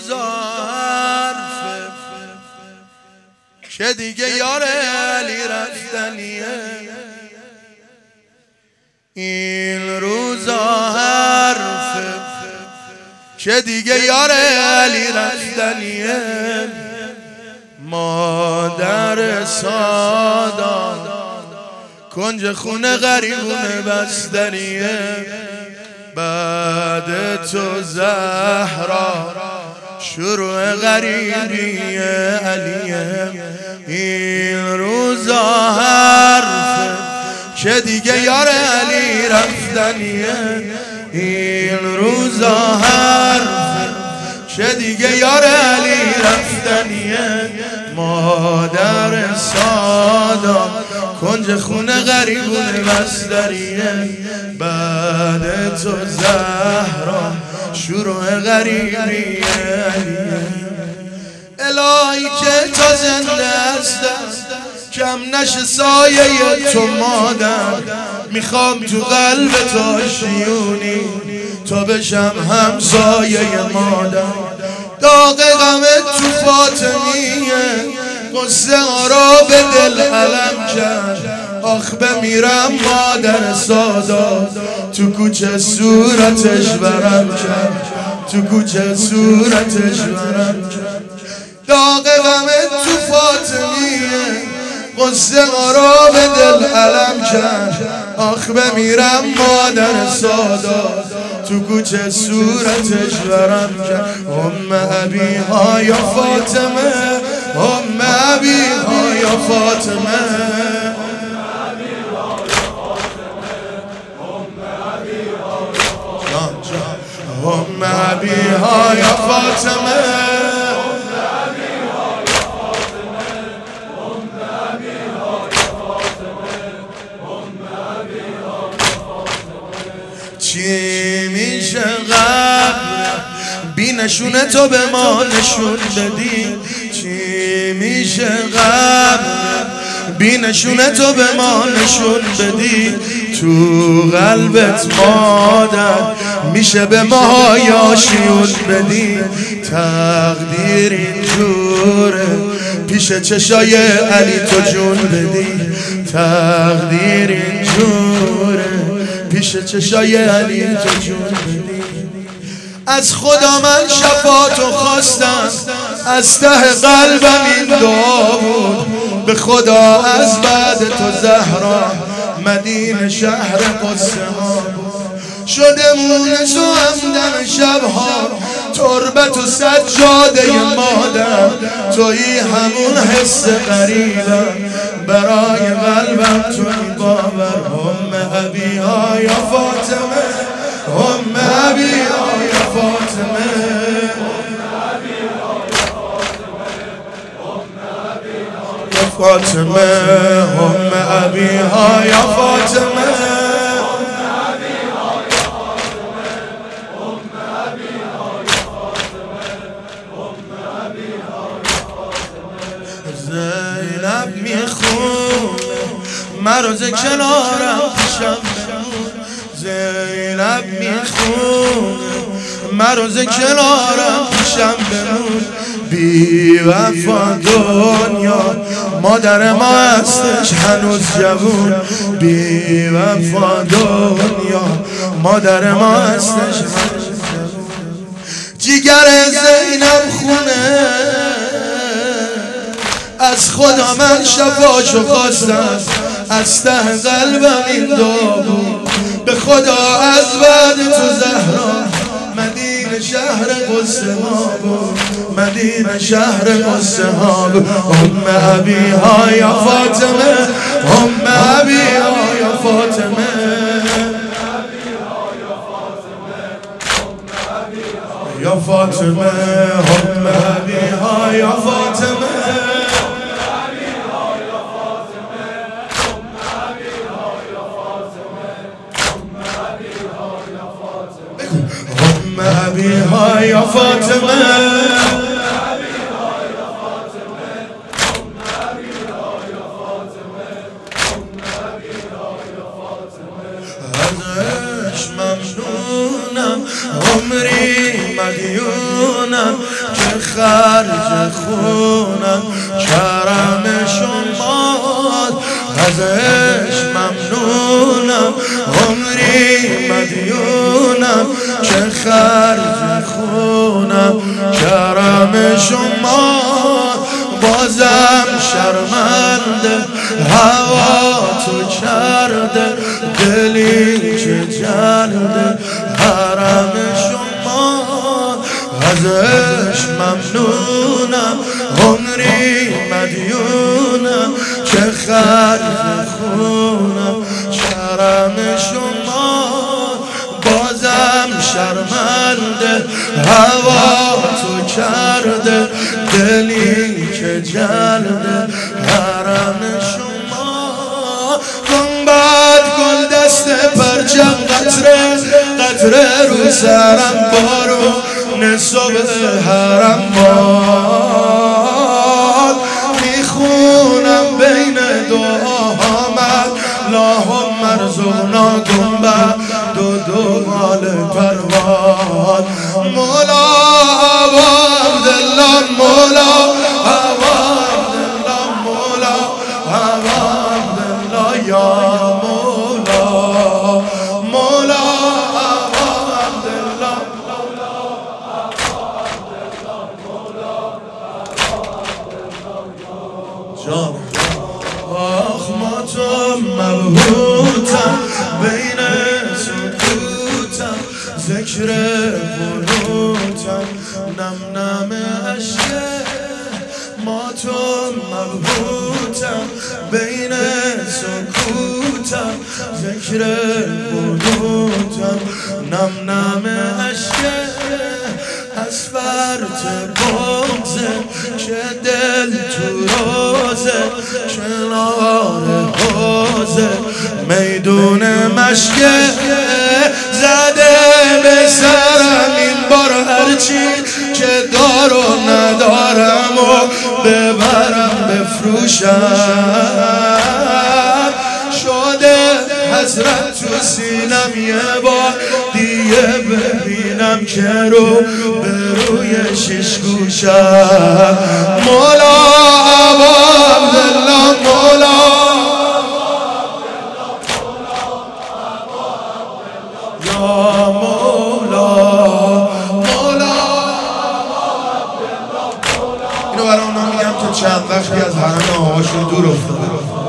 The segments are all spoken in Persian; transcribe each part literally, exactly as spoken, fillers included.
روزا حرفه که دیگه یار علی رفتنیه، این روزا حرفه که دیگه یار علی رفتنیه. مادر سادات کنج خونه غریبونه بستنیه، بعد تو زهرا شروع غریبیه علیه. این روزا حرفه که دیگه یار علی رفتنیه، این روزا حرفه که دیگه یار علی رفتنیه. مادر سادا کنج خونه غریبونه بستریه، بعد تو زهرا شروع غریبیه علیه. الهی که تا زنده هستم کم نشه سایه تو مادر، میخوام تو قلب تو شیونی تا بشم همسایه مادر. داغ غم تو فاطمیه قصه ها را به دل علم کرد، آخ بمیرم مادر سادات تو کوچه صورتش برم کرد، تو کوچه صورتش برم کرد. داغ غم تو فاطمیه قصه ها را به دل علم کرد، آخ بمیرم مادر سادات تو کوچه صورتش برم کرد. ام ابی ها یا فاطمه، ام ابی ها یا فاطمه، ام ابی ها یا فاطمه. چی میشه قبل بی نشونه تو به ما نشون بدی، چی میشه قبل بی نشونه تو به ما نشون بدی. تو قلبت مادر میشه به ما یاشیون بدی، تقدیر اینجوره پیش چشای علی تو جون بدی، تقدیر اینجوره پیش چشای علی تو جون بدی. از خدا من شفاعتو خواستم، از ته قلبم این دعا بود، به خدا از بعد تو زهرا مدینه شهر قصه ها بود. شده مونس و همدم شبها تربت و سجاده مادر، تویی همون حس قریبم برای قلبم توی باور. ام ابی ها یا فاطمه، ام ابی ها یا فاطمه، یا فاطمه، ام ابی ها یا فاطمه. زینب میخونه مروز کنارم پیشم بمون، زینب میخونه مروز کنارم پیشم بمون. بی وفا دنیا مادر ما هستش هنوز جوون، بی وفا دنیا مادر ما هستش هنوز جوون. جیگر زینب خونه از خدا من شفاعشو خواستم، از ته قلبم این دعا بود، به خدا از بعد تو زهرا مدینه شهر قصه ها بود، مدینه شهر قصه ها بود. ام ابی ها یا فاطمه، ام ابی ها یا فاطمه، یا فاطمه، ام ابی ها یا فاطمه. ام ابی ها یا فاطمه، ازش ممنونم عمری مدیونم که خرج خونم کرم شماست ازش ممنونم عمری مدیونم که خرج خونم کرم شماست بازم شرمنده هوا تو کرده دلی که جلده حرم شما ازش ممنونم عمری مدیونم که خرج خونم کرم شما بازم شرمنده هوا تو کرده دلی که جلده حرم شما گنبد گل دست پرچم قطره قطره رو سرم بارون صبح حرم باد میخونم بین دعاهامت اللهم ارزقنا گنبد دو دو مال پرواد مولا ابا عبدالله مولا ابا عبدالله مولا ابا عبدالله یا مولا مولا ابا عبدالله جان آخ ما تو مبهوتم بین سکوتم ذکر قنوتم نم نم عشقه ما تو مبهوتم بین سکوتم ذکر قنوتم نم نم عشقه از فرط بغزه که دل تو روزه کنار حوزه میدون مشکه زده به سرم این بار هرچی که دار و ندارم و ببرم بفروشم شده حسرت تو سینم یه بار دیگه ببینم که رو به روی شش گوشم مولا ابا عبدالله مولا یا مولا مولا اینو برای اونا میگم که چند وقتی از حرم آقاشون دور افتاده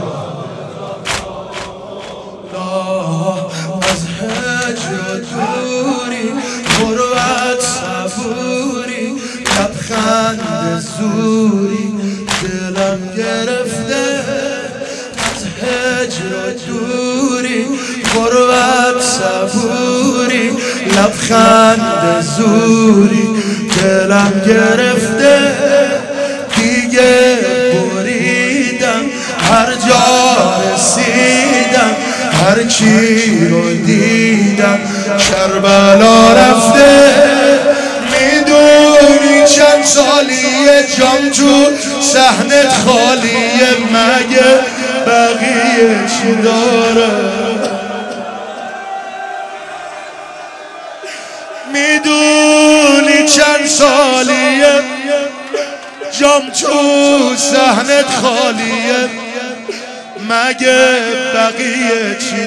از هجر و دوری غربت صبوری لبخند زوری دلم گرفته از هجر و دوری غربت صبوری لبخند زوری دلم گرفته دیگه بریدم هر جا رسیدم هر چی رو دیدم کربلا رفته میدونی چند سالیه جام تو صحنت خالیه مگه بقیه چی داره میدونی چند سالیه جام تو صحنت خالیه مگه بقیه چی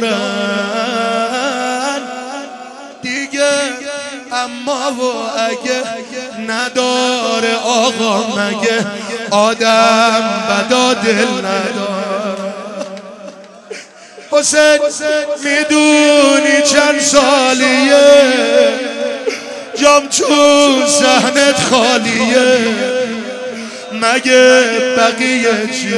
دارن دیگه اما و اگه نداره آقا مگه آدم بدا دل نداره حسین میدونی چند سالیه جام تو صحنت خالیه مگه بقیه چی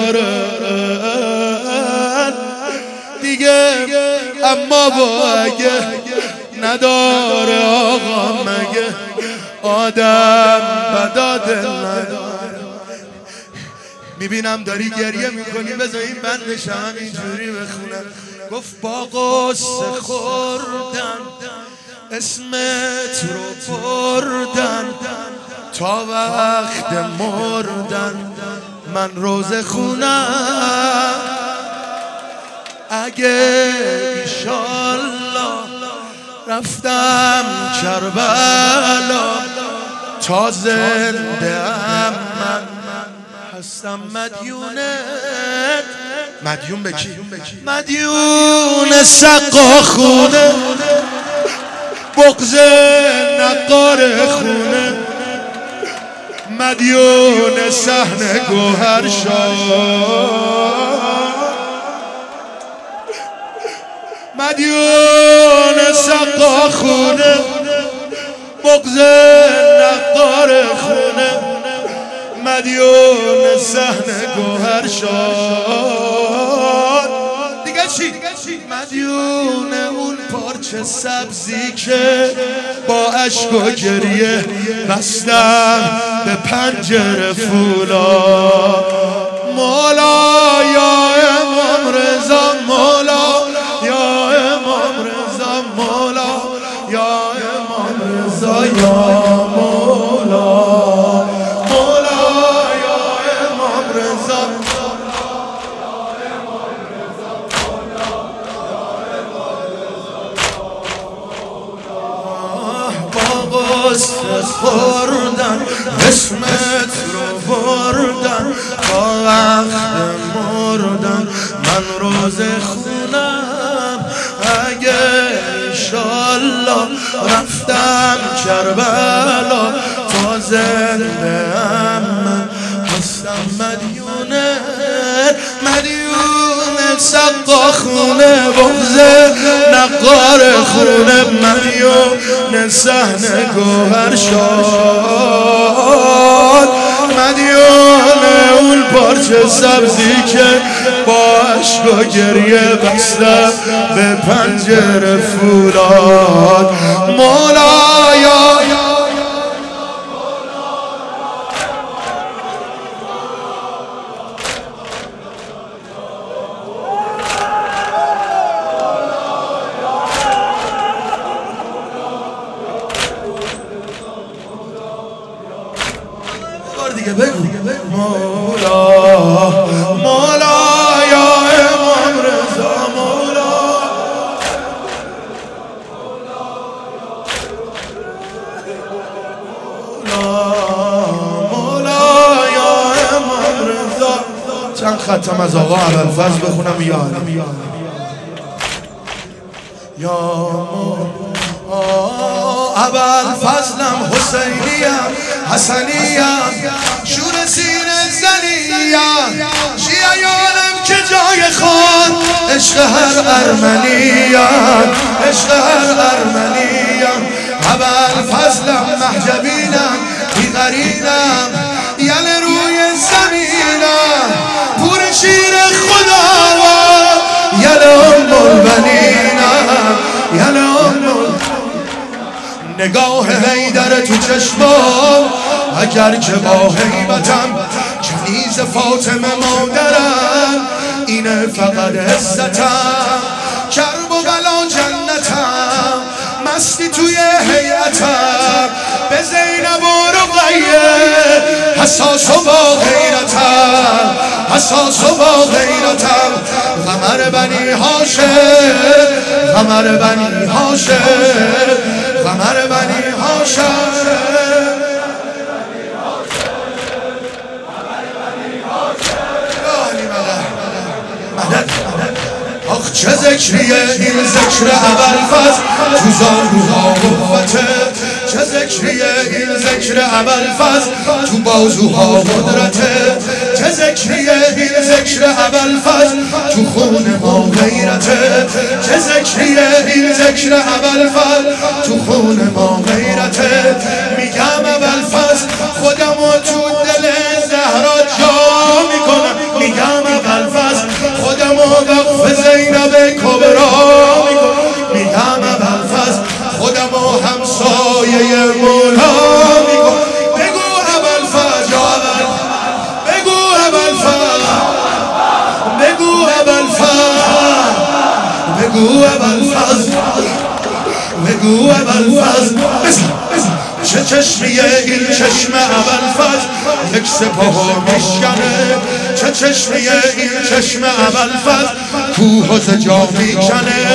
دارن دیگه اما با اگه نداره آقا مگه آدم بدا دل نداره میبینم داری گریه میکنی بذار این بندش هم اینجوری بخونم گفت با قصه خوردن اسمت رو بردن تا وقت مردن من روزه خونم اگه ایشالله رفتم کربلا تا زنده ام من هستم مدیونت. مدیون به کی؟ مدیون سقا خونه، بغض نقار خونه، مدیون صحن گوهر شاه، مدیون سقا خونه، بغض نقار خونه، مدیون صحن گوهر شاد. دیگه چی؟ مدیون اون پارچه سبزی که با اشک و گریه بستم به پنجره فولا. مولا یا امام رضا، مولا یا امام رضا، مولا یا امام رضا، یا مولا، مولا یا امام رضا، با غصه خوردن اسمت رو بردن، با وقت مردن من روز خونم. اگه انشالله رفتم کربلا، تا زنده ام من هستم مدیونت. مدیون سقا خونه، بغض نقار خونه، مدیون صحن گوهر شاد، مدیون اون پارچه سبزی که با اشک و گریه بستم به پنجره فولاد. مولایا دیگه بگو مولا، مولا یا امام رضا، مولا، مولا یا امام رضا. چند ختم از آقا ابوالفضل بخونم یا یا ابوالفضلم، حسینیم، حسنیم، شور سینه زنیم، شیعیانم که جای خان، عشق هر ارمنیم، عشق هر ارمنیم. ابوالفضلم، محجبینم، بیقرینم، یل روی زمینم، پور شیر خدا، یل ام البنینم، یل ام. نگاه حیدر تو چشمام، اگر که با هیبتم کنیز فاطمه مادرم، اینه فقط عزتم، کرب و بلا جنتم، مستی توی هیئتم، به زینب و رقیه حساس و با غیرتم، حساس و با غیرتم. قمر بنی هاشم، قمر بنی هاشم، قمر بنی هاشم، مدد. آخ چه ذکریه این ذکر ابوالفضل تو زانوها قوته، چه ذکریه این ذکر ابوالفضل تو بازوها قدرته، چه ذکریه این ذکر ابوالفضل تو خون ما غیرته، چه ذکریه این ذکر ابوالفضل تو خون ما غیرته. میگم ابوالفضل خودمو تو دل زهرا جا میکنم، میگم ابوالفضل خودمو وقف زینب کبرا میکنم، میگم ابوالفضل خودمو همسایه مولا میکنم. بگو ابوالفضل، یا ابوالفضل، بگو ابوالفضل، بگو ابوالفضل، بگو ابوالفضل، بگو ابوالفضل. چه چشمیه این چشم ابوالفضل یک سپاه میشکنه، چه چشمیه این چشم ابوالفضل کوه ز جا میکنه،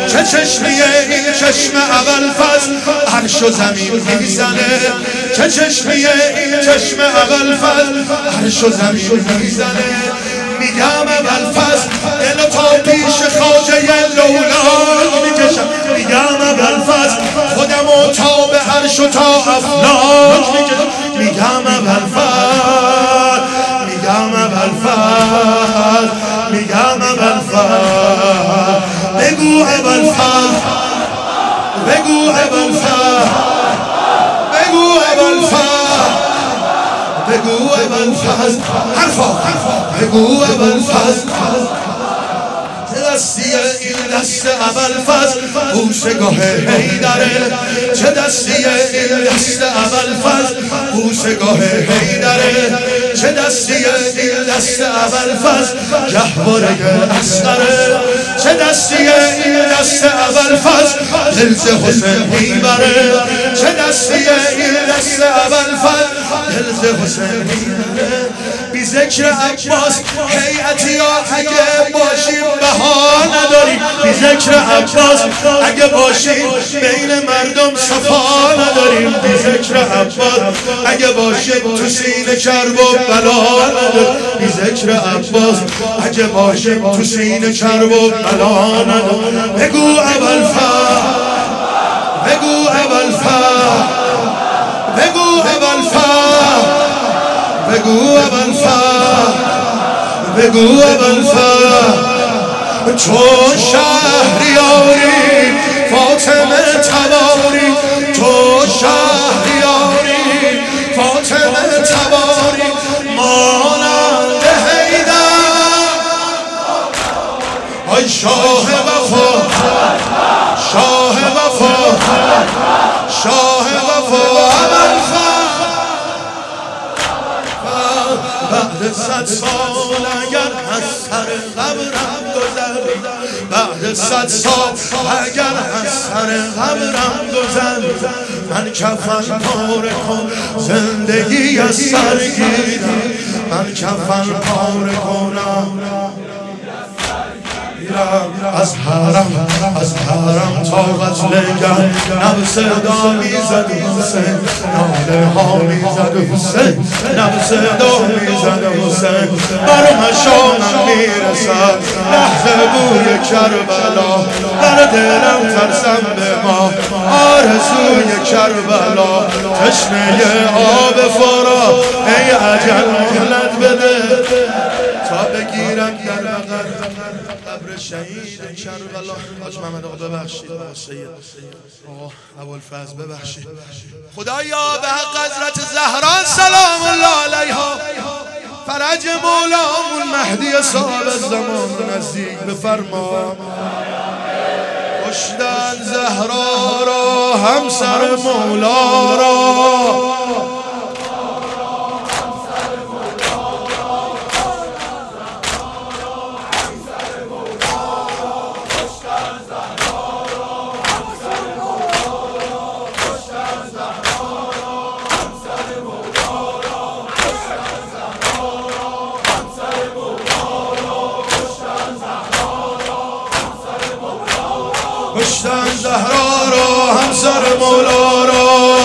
چه چشمیه این چشم ابوالفضل عرش و زمین میزنه چه چشمیه این چشم ابوالفضل عرش و زمین میزنه میگم ابوالفضل دل تا پیش خواجه لولاک میکشم میگم ابوالفضل خودمو تا به عرش و تا افلاک میکشم میگم ابوالفضل میگم ابوالفضل میگم ابوالفضل بگو ابوالفضل بگو ابوالفضل بگو ابوالفضل بگو ابوالفضل حرفا بگو ابوالفضل چه دستیه این دست ابوالفضل بوسگاه حیدره چه دستیه این دست ابوالفضل بوسگاه حیدره چه دستیه این دست ابوالفضل گهواره اصغره چه دستیه این دست ابوالفضل دلز حسین میبره چه دستیه این دست ابوالفضل دلز حسین میبره بی ذکر عباس هیئتی ها اگه باشیم بها نداریم بی ذکر عباس اگه باشیم بین مردم صفا نداریم بی ذکر عباس اگه باشیم تو سینه کرب و بلا نداریم بی ذکر عباس اگه باشیم تو سینه کرب و بلا نداریم بگو ابوالفضل بگو ابوالفضل بگو ابوالفضل بگو ابوالفضل بگو ابوالفضل تو شهریاری فاطمه تباری تو شهریاری فاطمه تباری مانند حیدر ای شاه وفا شاه وفا شاه وفا ابوالفضل بعد صد سال اگر از سر قبرم گذر بعد صد سال اگر از سر قبرم گذر من کفن پاره کن زندگی از سر گیرم من کفن پاره کنم از حرم از حرم تا قتلگاه نب صدا میزد حسین ناله ها میزد حسین نب صدا میزد حسین بر مشامم میرسد لحظه بوی کربلا در دلم ترسم به ما آرزوی کربلا تشنه آب فرا ای عجل مهلت بده تا بگیرم در بغل قبر شهید کربلا. حاج محمد آقا ببخشید آقا سید آقا ابوالفضل ببخشید خدایا به حق حضرت زهرا سلام الله علیها فرج مولامون مهدی صاحب زمان نزدیک بفرما کشتن زهرا را همسر مولا را کشتن زهرا را همسر مولا را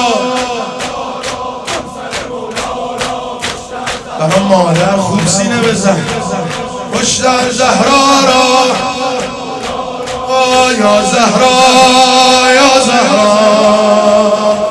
برای مادر خوب سینه بزن کشتن زهرا را یا زهرا یا زهرا